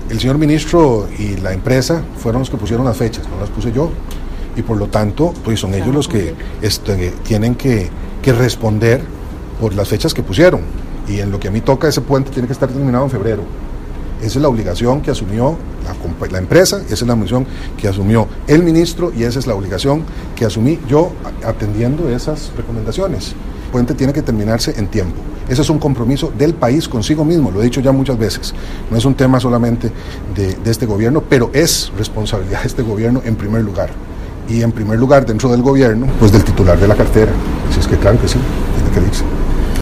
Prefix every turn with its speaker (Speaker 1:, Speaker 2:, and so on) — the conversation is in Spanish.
Speaker 1: El señor ministro y la empresa fueron los que pusieron las fechas, no las puse yo, y por lo tanto pues son ellos los que tienen que responder por las fechas que pusieron, y en lo que a mí toca, ese puente tiene que estar terminado en febrero. Esa es la obligación que asumió la empresa, esa es la obligación que asumió el ministro, y esa es la obligación que asumí yo atendiendo esas recomendaciones. El puente tiene que terminarse en tiempo. Ese es un compromiso del país consigo mismo, lo he dicho ya muchas veces. No es un tema solamente de este gobierno, pero es responsabilidad de este gobierno en primer lugar. Y en primer lugar, dentro del gobierno, pues del titular de la cartera. Así es que claro que sí, tiene que irse.